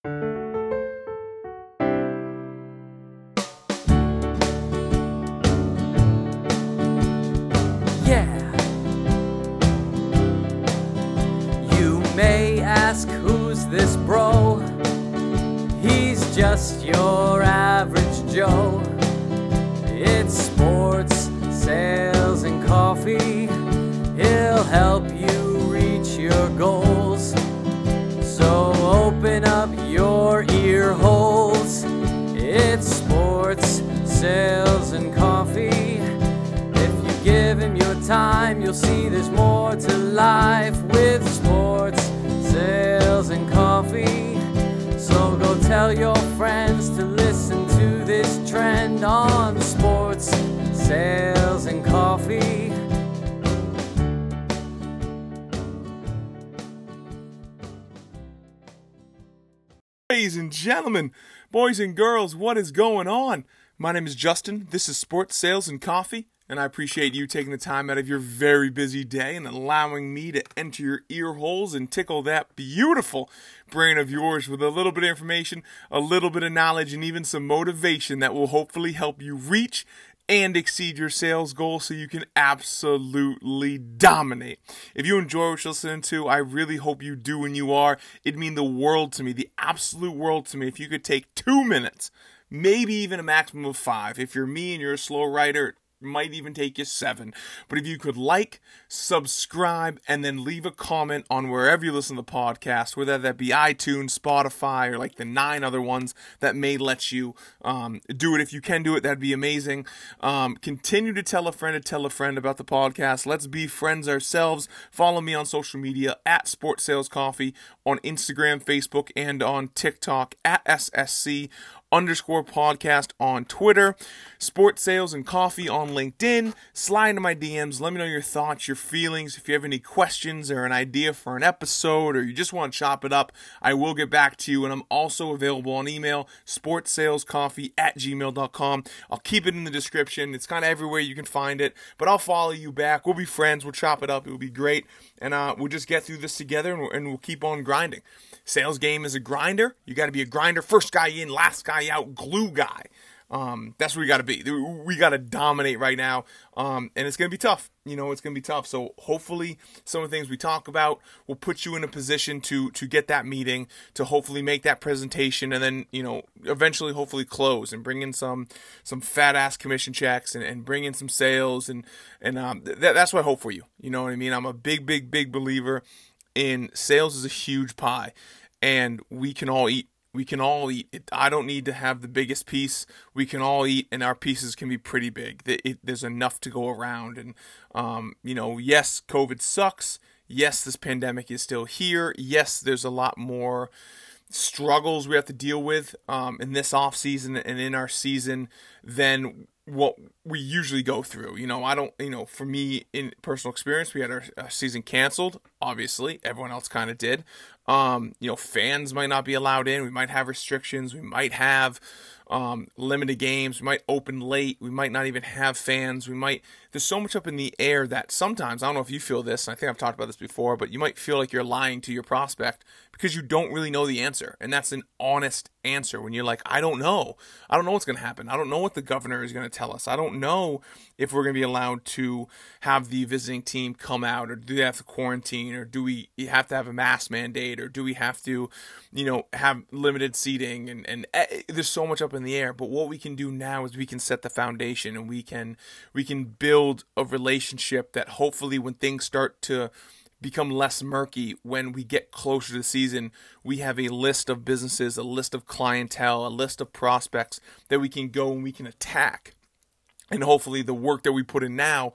Yeah. You may ask, who's this bro? He's just your average Joe. It's sports, sales, and coffee. He'll help you reach your goals. So open up your ear holes. It's sports, sales, and coffee. If you give him your time, you'll see there's more to life with sports, sales, and coffee. So go tell your friends to listen to this trend on sports, sales, and coffee. Ladies and gentlemen, boys and girls, what is going on? My name is Justin. This is Sports, Sales, and Coffee, and I appreciate you taking the time out of your very busy day and allowing me to enter your ear holes and tickle that beautiful brain of yours with a little bit of information, a little bit of knowledge, and even some motivation that will hopefully help you reach and exceed your sales goals so you can absolutely dominate. If you enjoy what you're listening to, I really hope you do, and you are. It'd mean the world to me, the absolute world to me, if you could take 2 minutes, maybe even a maximum of 5. If you're me and you're a slow writer, might even take you 7. But if you could like, subscribe, and then leave a comment on wherever you listen to the podcast, whether that be iTunes, Spotify, or like the 9 other ones that may let you do it. If you can do it, that'd be amazing. Continue to tell a friend about the podcast. Let's be friends ourselves. Follow me on social media at Sports Sales Coffee on Instagram, Facebook, and on TikTok at SSC_podcast on Twitter, Sports Sales and Coffee on LinkedIn. Slide into my DMs. Let me know your thoughts, your feelings. If you have any questions or an idea for an episode, or you just want to chop it up, I will get back to you. And I'm also available on email, sportsalescoffee@gmail.com. I'll keep it in the description. It's kind of everywhere you can find it, but I'll follow you back. We'll be friends. We'll chop it up. It will be great. And we'll just get through this together, and we'll keep on grinding. Sales game is a grinder. You got to be a grinder. First guy in, last guy out, glue guy. That's what we got to be. We got to dominate right now. And it's going to be tough. It's going to be tough. So hopefully some of the things we talk about will put you in a position to get that meeting, to hopefully make that presentation, and then, eventually hopefully close and bring in some fat ass commission checks and bring in some sales. And that's what I hope for you. You know what I mean? I'm a big believer in sales is a huge pie, and we can all eat. We can all eat. I don't need to have the biggest piece. We can all eat, and our pieces can be pretty big. There's enough to go around. And, yes, COVID sucks. Yes, this pandemic is still here. Yes, there's a lot more struggles we have to deal with in this off season and in our season than what we usually go through. For me, in personal experience, we had our season canceled. Obviously, everyone else kind of did. Fans might not be allowed in. We might have restrictions. We might have limited games. We might open late. We might not even have fans. There's so much up in the air that sometimes, I don't know if you feel this, and I think I've talked about this before, but you might feel like you're lying to your prospect because you don't really know the answer. And that's an honest answer when you're like, I don't know. I don't know what's going to happen. I don't know what the governor is going to tell us. I don't know if we're going to be allowed to have the visiting team come out, or do they have to quarantine, or do we have to have a mask mandate, or do we have to, have limited seating, and there's so much up in the air. But what we can do now is we can set the foundation, and we can build a relationship that hopefully when things start to become less murky, when we get closer to the season, we have a list of businesses, a list of clientele, a list of prospects that we can go and we can attack. And hopefully the work that we put in now,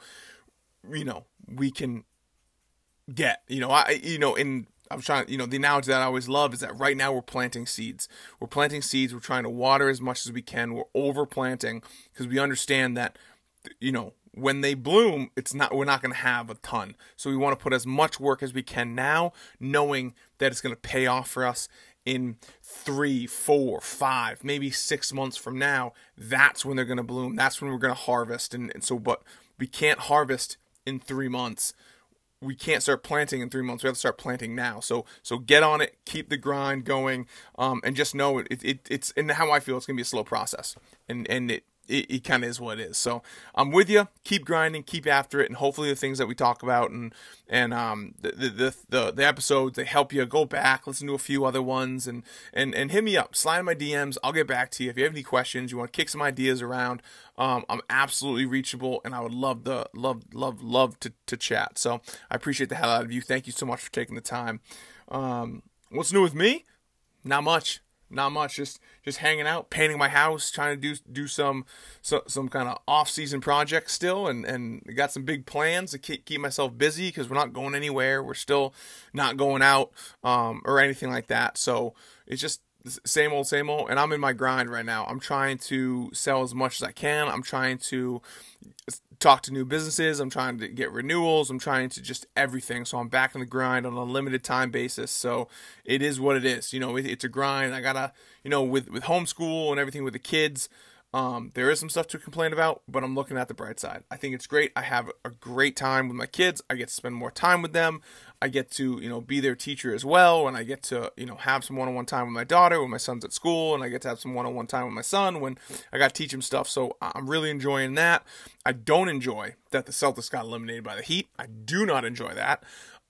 we can get, I'm trying, the analogy that I always love is that right now we're planting seeds. We're planting seeds. We're trying to water as much as we can. We're over planting because we understand that, when they bloom, we're not going to have a ton. So we want to put as much work as we can now, knowing that it's going to pay off for us in 3, 4, 5, maybe 6 months from now. That's when they're going to bloom. That's when we're going to harvest. But we can't harvest in 3 months. we can't start planting in 3 months. We have to start planting now. So get on it, keep the grind going, and just know it's and how I feel. It's gonna be a slow process, and it kind of is what it is. So I'm with you. Keep grinding, keep after it, and hopefully the things that we talk about and the episodes, they help you. Go back, listen to a few other ones, and hit me up. Slide in my DMs. I'll get back to you if you have any questions. You want to kick some ideas around. I'm absolutely reachable, and I would love to chat. So I appreciate the hell out of you. Thank you so much for taking the time. What's new with me? Not much. Just hanging out, painting my house, trying to do some kind of off-season projects still, and got some big plans to keep myself busy because we're not going anywhere. We're still not going out or anything like that. So it's just same old, and I'm in my grind right now. I'm trying to sell as much as I can. I'm trying to talk to new businesses. I'm trying to get renewals. I'm trying to just everything. So I'm back in the grind on a limited time basis. So it is what it is. It's a grind. I gotta, with homeschool and everything with the kids, there is some stuff to complain about, but I'm looking at the bright side. I think it's great. I have a great time with my kids. I get to spend more time with them. I get to, be their teacher as well. And I get to, have some one-on-one time with my daughter when my son's at school. And I get to have some one-on-one time with my son when I got to teach him stuff. So I'm really enjoying that. I don't enjoy that the Celtics got eliminated by the Heat. I do not enjoy that.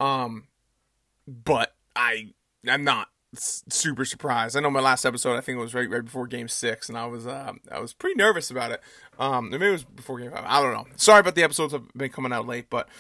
But I'm not super surprised. I know my last episode, I think it was right before Game 6, and I was pretty nervous about it. Maybe it was before Game 5. I don't know. Sorry about the episodes have been coming out late, but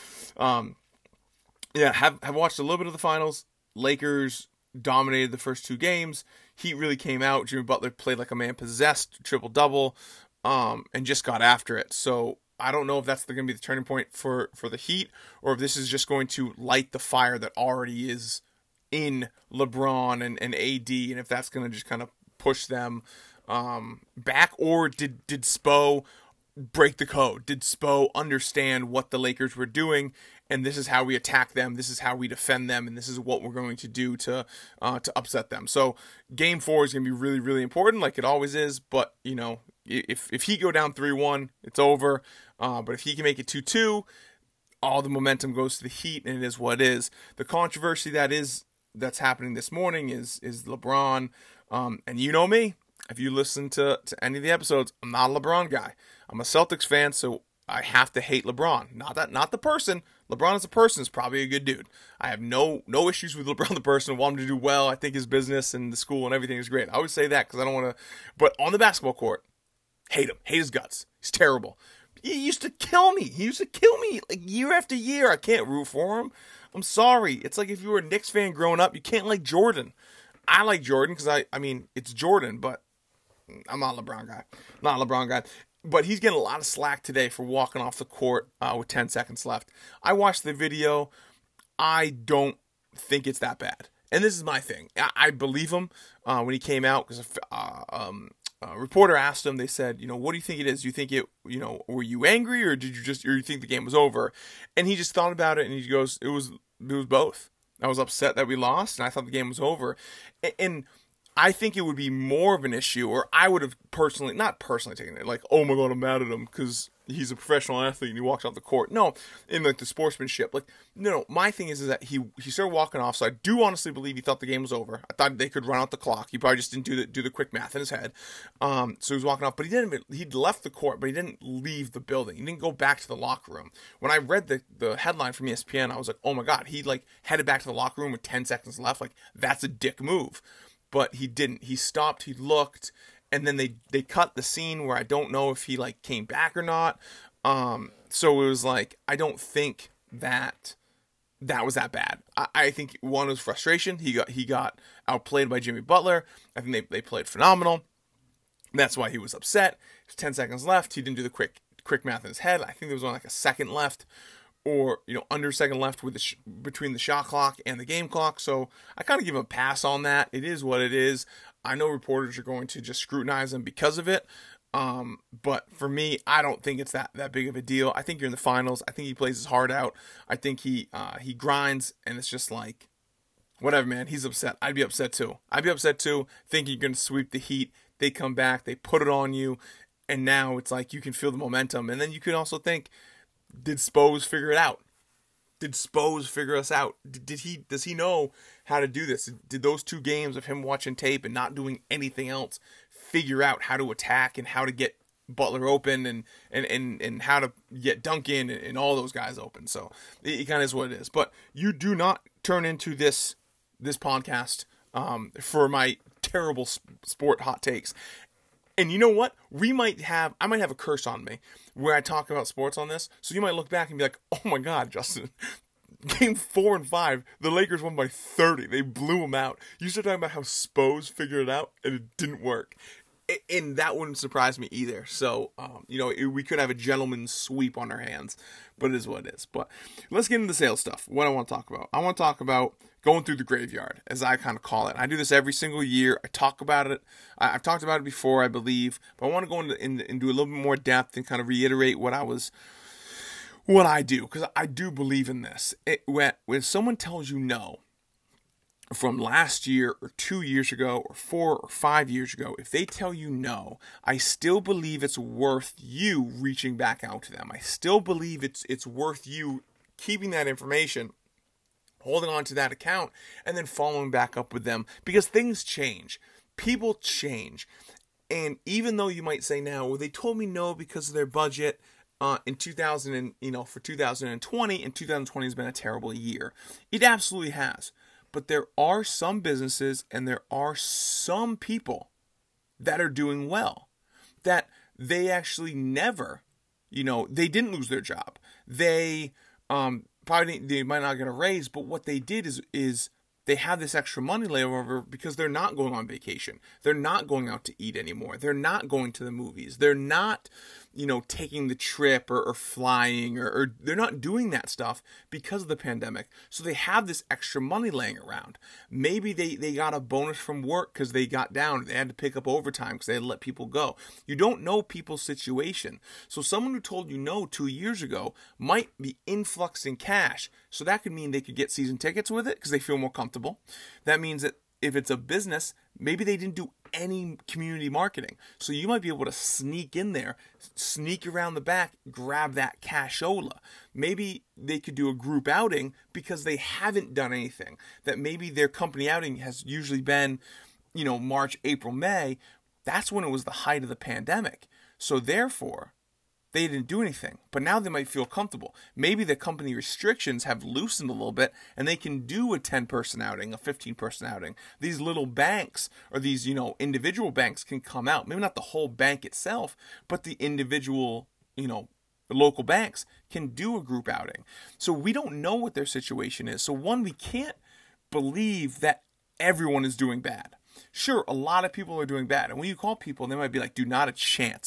have watched a little bit of the finals. Lakers dominated the first 2 games. Heat really came out. Jimmy Butler played like a man possessed, triple-double, and just got after it. So I don't know if that's going to be the turning point for the Heat, or if this is just going to light the fire that already is in LeBron and AD, and if that's going to just kind of push them back, or did Spo break the code? Did Spo understand what the Lakers were doing, and this is how we attack them, this is how we defend them, and this is what we're going to do to upset them? So Game 4 is going to be really, really important, like it always is, but, if he go down 3-1, it's over, but if he can make it 2-2, all the momentum goes to the Heat, and it is what it is. The controversy that's happening this morning is LeBron, and you know me, if you listen to any of the episodes, I'm not a LeBron guy. I'm a Celtics fan, so I have to hate LeBron. Not the person. LeBron as a person is probably a good dude. I have no issues with LeBron the person. I want him to do well. I think his business and the school and everything is great. I always say that because I don't want to, but on the basketball court, hate him. Hate his guts. He's terrible. He used to kill me. Like year after year. I can't root for him. I'm sorry. It's like if you were a Knicks fan growing up, you can't like Jordan. I like Jordan because I mean, it's Jordan, but I'm not a LeBron guy. Not a LeBron guy. But he's getting a lot of slack today for walking off the court with 10 seconds left. I watched the video. I don't think it's that bad. And this is my thing. I believe him when he came out because a reporter asked him, they said, what do you think it is? Do you think were you angry or did you think the game was over? And he just thought about it and he goes, it was both. I was upset that we lost and I thought the game was over. And I think it would be more of an issue, or I would have not personally taken it, like, oh my God, I'm mad at him because he's a professional athlete and he walks off the court. No, in like the sportsmanship. Like, no, my thing is that he started walking off, so I do honestly believe he thought the game was over. I thought they could run out the clock. He probably just didn't do the quick math in his head. So he was walking off, but he'd left the court, but he didn't leave the building. He didn't go back to the locker room. When I read the headline from ESPN, I was like, oh my God, he like headed back to the locker room with 10 seconds left. Like, that's a dick move. But he didn't. He stopped, he looked, and then they cut the scene where I don't know if he like came back or not. So it was like, I don't think that was that bad. I think one was frustration. He got outplayed by Jimmy Butler. I think they played phenomenal. That's why he was upset. There's 10 seconds left. He didn't do the quick math in his head. I think there was only like a second left, or under a second left with between the shot clock and the game clock. So I kind of give him a pass on that. It is what it is. I know reporters are going to just scrutinize him because of it. But for me, I don't think it's that big of a deal. I think you're in the finals. I think he plays his heart out. I think he grinds, and it's just like, whatever, man. He's upset. I'd be upset too. Think you're going to sweep the Heat. They come back. They put it on you. And now it's like you can feel the momentum. And then you can also think, did Spose figure it out? Did Spose figure us out? Does he know how to do this? Did those 2 games of him watching tape and not doing anything else figure out how to attack and how to get Butler open and how to get Duncan and all those guys open? So it kind of is what it is. But you do not turn into this podcast for my terrible sport hot takes. And you know what? I might have a curse on me where I talk about sports on this. So you might look back and be like, oh my God, Justin, game 4 and 5, the Lakers won by 30. They blew them out. You start talking about how Spose figured it out and it didn't work. And that wouldn't surprise me either. So, we could have a gentleman's sweep on our hands, but it is what it is. But let's get into the sales stuff. What I want to talk about. I want to talk about going through the graveyard, as I kind of call it. I do this every single year. I talk about it. I've talked about it before, I believe, but I want to go into a little bit more depth and kind of reiterate what I do, because I do believe in this. When someone tells you no, from last year or 2 years ago or 4 or 5 years ago, if they tell you no, I still believe it's worth you reaching back out to them. I still believe it's worth you keeping that information, holding on to that account, and then following back up with them, because things change. People change. And even though you might say now, well, they told me no because of their budget in 2020, and 2020 has been a terrible year. It absolutely has. But there are some businesses and there are some people that are doing well, that they actually never, they didn't lose their job. They they might not get a raise, but what they did is they have this extra money layover because they're not going on vacation. They're not going out to eat anymore. They're not going to the movies. They're not, taking the trip or flying or they're not doing that stuff because of the pandemic. So they have this extra money laying around. Maybe they got a bonus from work because they got down. They had to pick up overtime because they had to let people go. You don't know people's situation. So someone who told you no 2 years ago might be influxing cash. So that could mean they could get season tickets with it because they feel more comfortable. That means that if it's a business, maybe they didn't do any community marketing. So you might be able to sneak in there, sneak around the back, grab that cashola. Maybe they could do a group outing because they haven't done anything. That maybe their company outing has usually been, March, April, May. That's when it was the height of the pandemic. So therefore, they didn't do anything, but now they might feel comfortable. Maybe the company restrictions have loosened a little bit and they can do a 10-person outing, a 15-person outing. These little banks or these, individual banks can come out. Maybe not the whole bank itself, but the individual, the local banks can do a group outing. So we don't know what their situation is. So one, we can't believe that everyone is doing bad. Sure, a lot of people are doing bad. And when you call people, they might be like, dude, not a chance.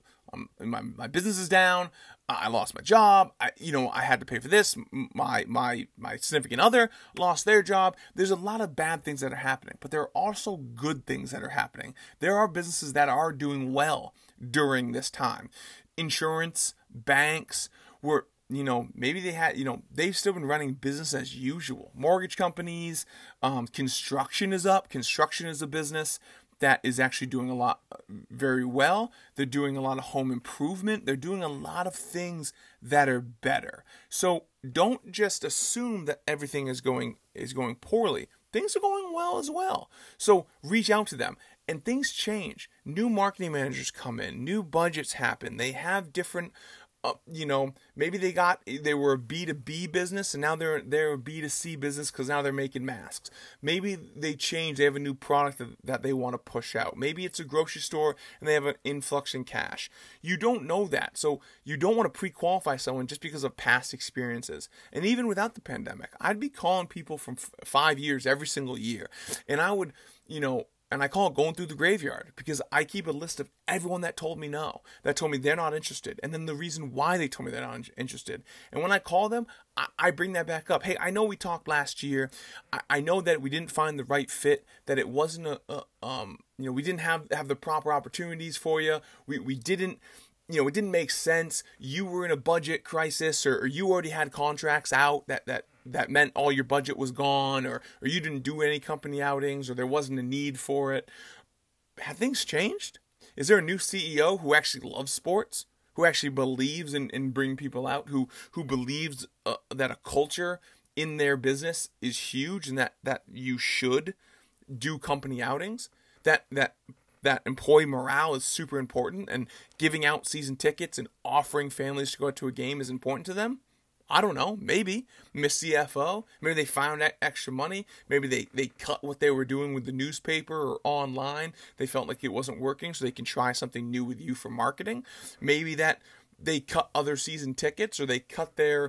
My business is down. I lost my job. I had to pay for this. My significant other lost their job. There's a lot of bad things that are happening, but there are also good things that are happening. There are businesses that are doing well during this time. Insurance, banks were, maybe they had, they've still been running business as usual. Mortgage companies, construction is up. Construction is a business that is actually doing a lot very well. They're doing a lot of home improvement. They're doing a lot of things that are better. So don't just assume that everything is going poorly. Things are going well as well. So reach out to them. And things change. New marketing managers come in. New budgets happen. They have different maybe they were a B2B business and now they're a B2C business because now they're making masks. Maybe they change. They have a new product that they want to push out. Maybe it's a grocery store and they have an influx in cash. You don't know that. So you don't want to pre-qualify someone just because of past experiences. And even without the pandemic, I'd be calling people from 5 years every single year. And I would, and I call it going through the graveyard because I keep a list of everyone that told me no, that told me they're not interested, and then the reason why they told me they're not interested. And when I call them, I bring that back up. Hey, I know we talked last year. I know that we didn't find the right fit, that it wasn't we didn't have the proper opportunities for you. We didn't. It didn't make sense. You were in a budget crisis, or you already had contracts out that meant all your budget was gone, or you didn't do any company outings, or there wasn't a need for it. Have things changed? Is there a new CEO who actually loves sports, who actually believes in bringing people out, who believes that a culture in their business is huge and that you should do company outings, that employee morale is super important, and giving out season tickets and offering families to go to a game is important to them. I don't know, maybe Miss CFO, maybe they found extra money, maybe they cut what they were doing with the newspaper or online, they felt like it wasn't working, so they can try something new with you for marketing. Maybe that they cut other season tickets, or they cut their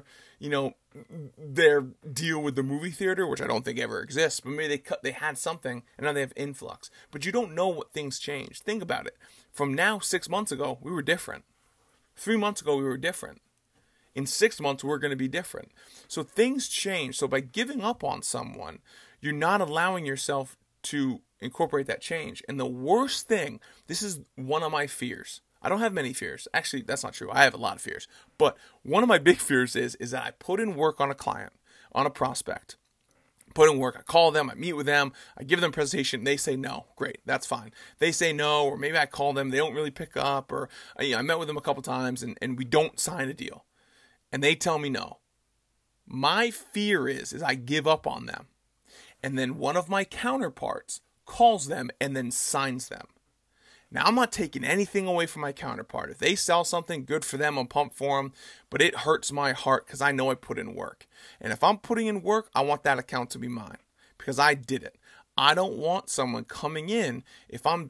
deal with the movie theater, which I don't think ever exists, but maybe they had something, and now they have influx. But you don't know what things change. Think about it. From now, 6 months ago, we were different. 3 months ago, we were different. In 6 months, we're going to be different. So things change. So by giving up on someone, you're not allowing yourself to incorporate that change. And the worst thing, this is one of my fears. I don't have many fears. Actually, that's not true. I have a lot of fears. But one of my big fears is that I put in work on a client, on a prospect. Put in work. I call them. I meet with them. I give them a presentation. They say no. Great. That's fine. They say no, or maybe I call them. They don't really pick up, or I met with them a couple times, and we don't sign a deal. And they tell me no. My fear is I give up on them. And then one of my counterparts calls them and then signs them. Now, I'm not taking anything away from my counterpart. If they sell something, good for them. I'm pumped for them. But it hurts my heart because I know I put in work. And if I'm putting in work, I want that account to be mine because I did it. I don't want someone coming in, if I'm,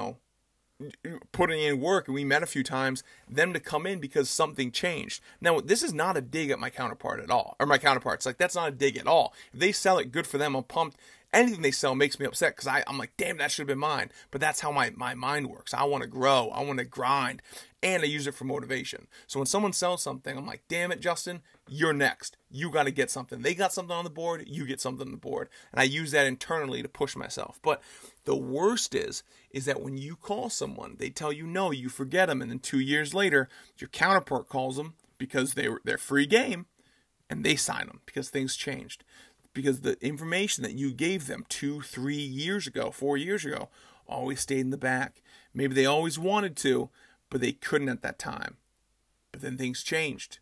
putting in work and we met a few times, them to come in because something changed. Now, this is not a dig at my counterpart at all, or my counterparts. Like, that's not a dig at all. If they sell it, good for them. I'm pumped. Anything they sell makes me upset because I'm like, damn, that should have been mine. But that's how my mind works. I want to grow. I want to grind. And I use it for motivation. So when someone sells something, I'm like, damn it, Justin, you're next. You got to get something. They got something on the board. You get something on the board. And I use that internally to push myself. But the worst is that when you call someone, they tell you no, you forget them. And then 2 years later, your counterpart calls them because they're free game. And they sign them because things changed. Because the information that you gave them 2, 3 years ago, 4 years ago, always stayed in the back. Maybe they always wanted to, but they couldn't at that time. But then things changed.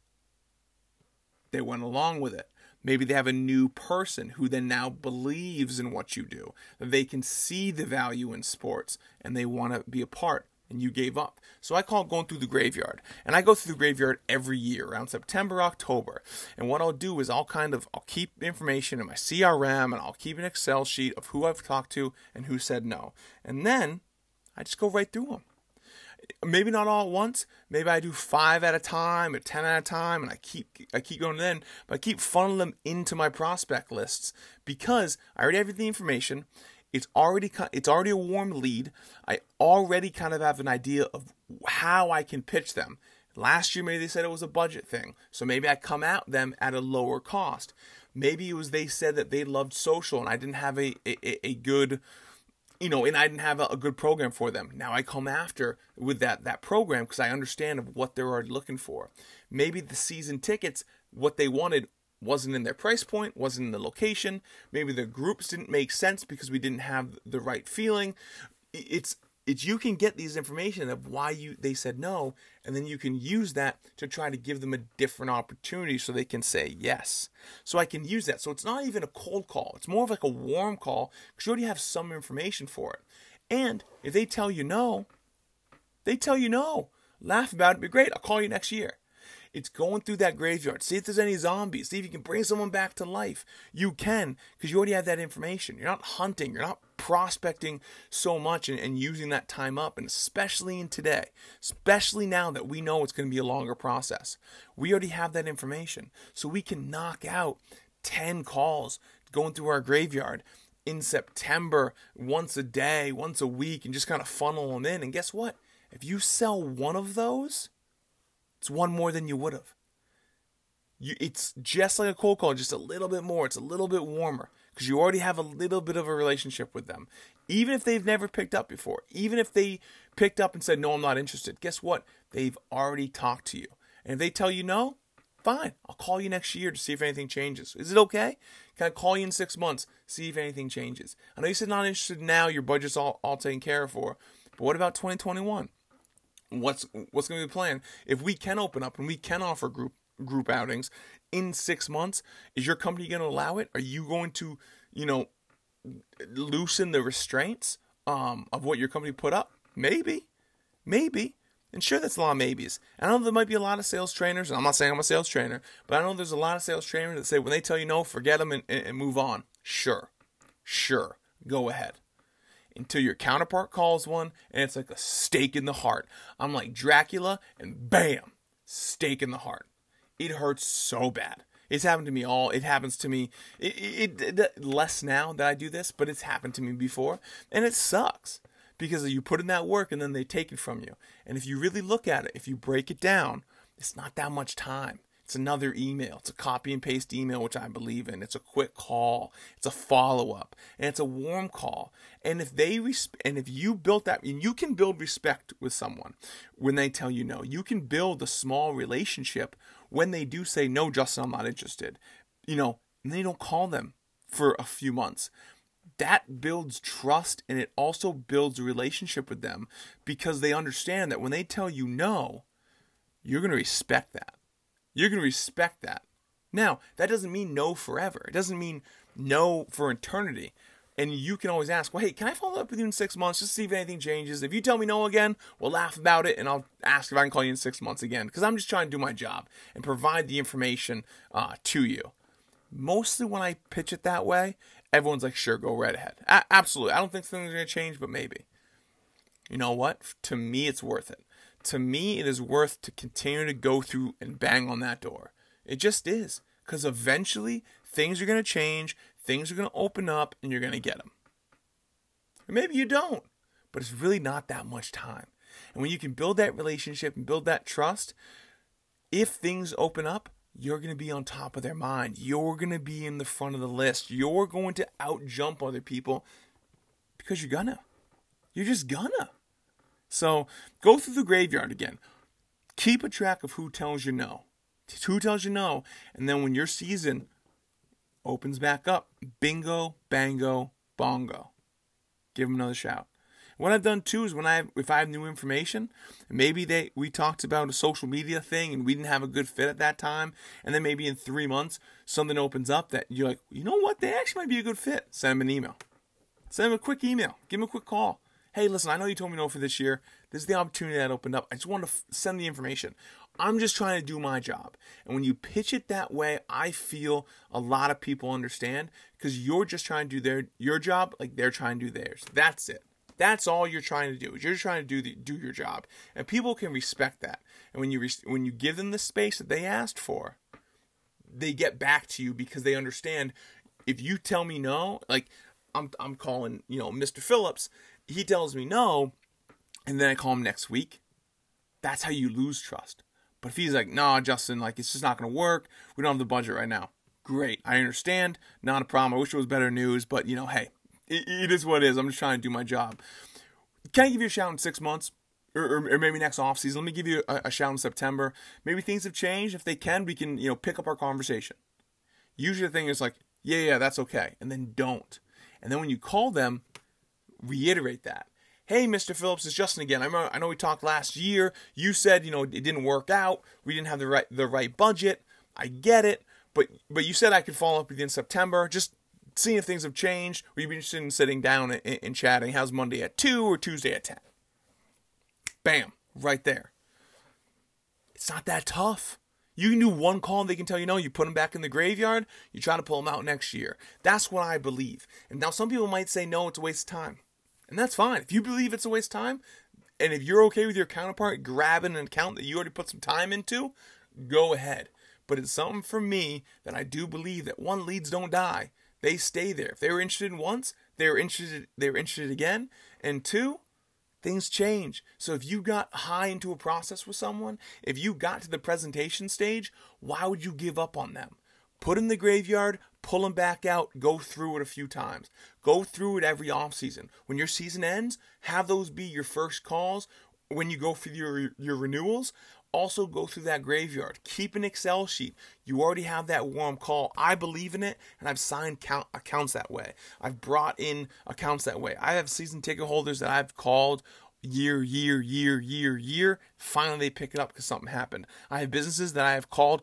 They went along with it. Maybe they have a new person who then now believes in what you do. That they can see the value in sports and they want to be a part. And you gave up. So I call it going through the graveyard. And I go through the graveyard every year around September, October. And what I'll do is I'll keep information in my CRM, and I'll keep an Excel sheet of who I've talked to and who said no. And then I just go right through them. Maybe not all at once. Maybe I do 5 at a time or 10 at a time, and I keep going in. But I keep funneling them into my prospect lists because I already have the information. It's already a warm lead. I already kind of have an idea of how I can pitch them. Last year, maybe they said it was a budget thing. So maybe I come at them at a lower cost. Maybe it was they said that they loved social and I didn't have a good, and I didn't have a good program for them. Now I come after with that program because I understand of what they're already looking for. Maybe the season tickets, what they wanted wasn't in their price point, wasn't in the location. Maybe the groups didn't make sense because we didn't have the right feeling. It's you can get these information of why they said no, and then you can use that to try to give them a different opportunity so they can say yes. So I can use that. So it's not even a cold call. It's more of like a warm call because you already have some information for it. And if they tell you no, laugh about it, be great. I'll call you next year. It's going through that graveyard. See if there's any zombies. See if you can bring someone back to life. You can, because you already have that information. You're not hunting. You're not prospecting so much and using that time up. And especially in today, especially now that we know it's going to be a longer process, we already have that information. So we can knock out 10 calls going through our graveyard in September, once a day, once a week, and just kind of funnel them in. And guess what? If you sell one of those, it's one more than you would have. It's just like a cold call, just a little bit more. It's a little bit warmer because you already have a little bit of a relationship with them. Even if they've never picked up before, even if they picked up and said, no, I'm not interested, guess what? They've already talked to you. And if they tell you no, fine. I'll call you next year to see if anything changes. Is it okay? Can I call you in 6 months, see if anything changes? I know you said not interested now, your budget's all taken care of for, but what about 2021? What's going to be the plan? If we can open up and we can offer group outings in 6 months, is your company going to allow it? Are you going to, loosen the restraints of what your company put up? Maybe. And sure, that's a lot of maybes. I know there might be a lot of sales trainers, and I'm not saying I'm a sales trainer, but I know there's a lot of sales trainers that say when they tell you no, forget them and move on. Sure, go ahead. Until your counterpart calls one, and it's like a stake in the heart. I'm like Dracula, and bam, stake in the heart. It hurts so bad. It's happened to me it happens to me, less now that I do this, but it's happened to me before, and it sucks. Because you put in that work and then they take it from you. And if you really look at it, if you break it down, it's not that much time. It's another email. It's a copy and paste email, which I believe in. It's a quick call. It's a follow-up. And it's a warm call. And if you built that, and you can build respect with someone when they tell you no. You can build a small relationship when they do say, no, Justin, I'm not interested. And they don't call them for a few months. That builds trust, and it also builds a relationship with them because they understand that when they tell you no, you're going to respect that. You're going to respect that. Now, that doesn't mean no forever. It doesn't mean no for eternity. And you can always ask, well, hey, can I follow up with you in 6 months just to see if anything changes? If you tell me no again, we'll laugh about it, and I'll ask if I can call you in 6 months again because I'm just trying to do my job and provide the information to you. Mostly when I pitch it that way, everyone's like, sure, go right ahead. Absolutely. I don't think things are going to change, but maybe. You know what? To me, it's worth it. To me, it is worth to continue to go through and bang on that door. It just is. Because eventually, things are going to change, things are going to open up, and you're going to get them. Or maybe you don't. But it's really not that much time. And when you can build that relationship and build that trust, if things open up, you're going to be on top of their mind. You're going to be in the front of the list. You're going to out-jump other people because you're gonna. You're just gonna. So go through the graveyard again. Keep a track of who tells you no. Who tells you no. And then when your season opens back up, bingo, bango, bongo. Give them another shout. What I've done too is if I have new information, maybe we talked about a social media thing and we didn't have a good fit at that time, and then maybe in 3 months something opens up that you're like, you know what, they actually might be a good fit. Send them an email. Send them a quick email. Give them a quick call. Hey, listen, I know you told me no for this year. This is the opportunity that opened up. I just want to send the information. I'm just trying to do my job. And when you pitch it that way, I feel a lot of people understand because you're just trying to do your job like they're trying to do theirs. That's it. That's all you're trying to do. You're trying to do your job, and people can respect that. And when you give them the space that they asked for, they get back to you because they understand. If you tell me no, like I'm calling, Mr. Phillips, he tells me no, and then I call him next week. That's how you lose trust. But if he's like, "No, Justin, it's just not going to work. We don't have the budget right now." Great, I understand. Not a problem. I wish it was better news, but hey. It is what it is. I'm just trying to do my job. Can I give you a shout in 6 months? Or maybe next offseason? Let me give you a shout in September. Maybe things have changed. If they can, we can, pick up our conversation. Usually the thing is like, yeah, that's okay. And then don't. And then when you call them, reiterate that. Hey, Mr. Phillips, it's Justin again. I know we talked last year. You said, it didn't work out. We didn't have the right budget. I get it. But you said I could follow up with you in September. Just seeing if things have changed. Would you be interested in sitting down and chatting? How's Monday at 2 or Tuesday at 10? Bam. Right there. It's not that tough. You can do one call and they can tell you no. You put them back in the graveyard. You try to pull them out next year. That's what I believe. And now some people might say no, it's a waste of time. And that's fine. If you believe it's a waste of time, and if you're okay with your counterpart grabbing an account that you already put some time into, go ahead. But it's something for me that I do believe that one, leads don't die. They stay there. If they were interested once, they were interested again. And 2, things change. So if you got high into a process with someone, if you got to the presentation stage, why would you give up on them? Put in the graveyard, pull them back out, go through it a few times. Go through it every offseason. When your season ends, have those be your first calls. When you go through your renewals, also go through that graveyard. Keep an Excel sheet. You already have that warm call. I believe in it, and I've signed accounts that way. I've brought in accounts that way. I have season ticket holders that I've called year. Finally, they pick it up because something happened. I have businesses that I have called.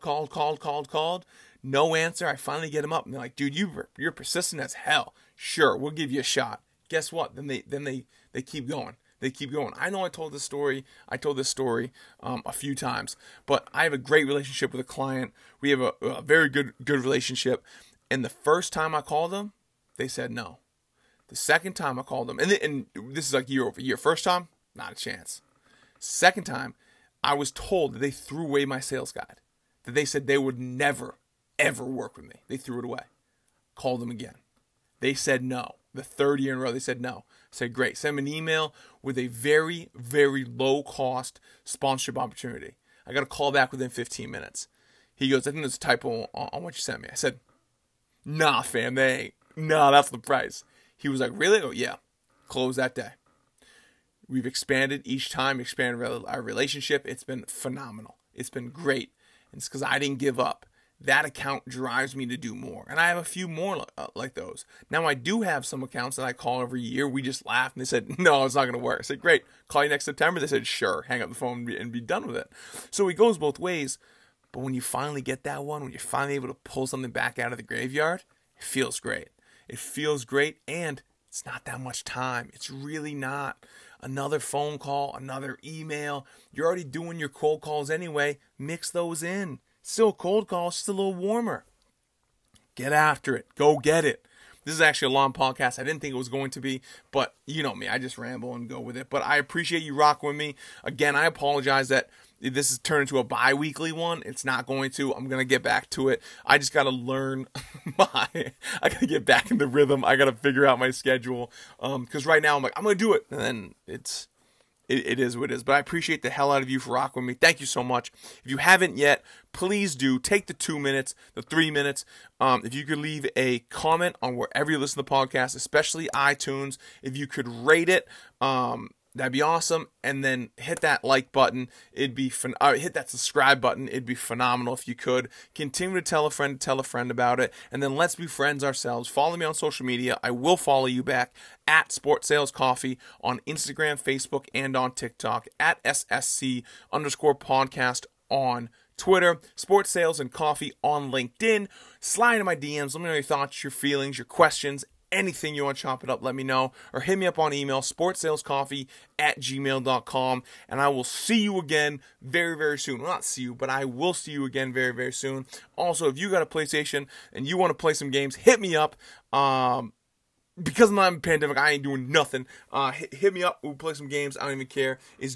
No answer. I finally get them up, and they're like, "Dude, you're persistent as hell. Sure, we'll give you a shot." Guess what? Then they keep going. They keep going. I know I told this story a few times, but I have a great relationship with a client. We have a very good relationship. And the first time I called them, they said no. The second time I called them, and this is like year over year. First time, not a chance. Second time, I was told that they threw away my sales guide. That they said they would never, ever work with me. They threw it away. Called them again. They said no. The third year in a row, they said no. I said, great. Send me an email with a very, very low-cost sponsorship opportunity. I got a call back within 15 minutes. He goes, I think there's a typo on what you sent me. I said, nah, fam, they ain't. Nah, that's the price. He was like, really? I go, yeah. Close that day. We've expanded each time, expanded our relationship. It's been phenomenal. It's been great. And it's because I didn't give up. That account drives me to do more. And I have a few more like those. Now, I do have some accounts that I call every year. We just laughed and they said, no, it's not going to work. I said, great. Call you next September. They said, sure. Hang up the phone and be done with it. So it goes both ways. But when you finally get that one, when you're finally able to pull something back out of the graveyard, it feels great. It feels great. And it's not that much time. It's really not. Another phone call, another email. You're already doing your cold calls anyway. Mix those in. Still a cold call, it's just a little warmer. Get after it. Go get it. This is actually a long podcast. I didn't think it was going to be, but you know me. I just ramble and go with it. But I appreciate you rocking with me. Again, I apologize that this has turned into a bi-weekly one. It's not going to. I'm going to get back to it. I just got to learn I got to get back in the rhythm. I got to figure out my schedule. Because right now I'm like, I'm going to do it. And then it is what it is. But I appreciate the hell out of you for rocking with me. Thank you so much. If you haven't yet, please do. Take the 2 minutes, the 3 minutes. If you could leave a comment on wherever you listen to the podcast, especially iTunes. If you could rate it, that'd be awesome. And then hit that like button. It'd be hit that subscribe button. It'd be phenomenal if you could. Continue to tell a friend about it. And then let's be friends ourselves. Follow me on social media. I will follow you back at Sports Sales Coffee on Instagram, Facebook, and on TikTok. At SSC_podcast on Twitter. Sports Sales and Coffee on LinkedIn. Slide into my DMs. Let me know your thoughts, your feelings, your questions. Anything you want to chop it up, let me know. Or hit me up on email, sportsalescoffee@gmail.com. And I will see you again very, very soon. Well, not see you, but I will see you again very, very soon. Also, if you got a PlayStation and you want to play some games, hit me up. Because I'm not in a pandemic, I ain't doing nothing. Hit me up. We'll play some games. I don't even care. It's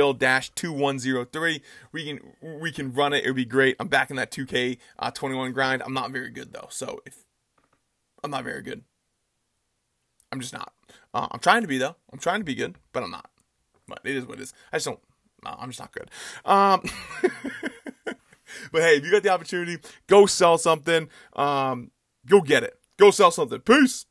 jphil-2103. We can run it. It'll be great. I'm back in that 2K21 grind. I'm not very good, though. So, I'm not very good. I'm just not. I'm trying to be, though. I'm trying to be good, but I'm not. But it is what it is. I'm just not good. But hey, if you got the opportunity, go sell something. Go get it. Go sell something. Peace.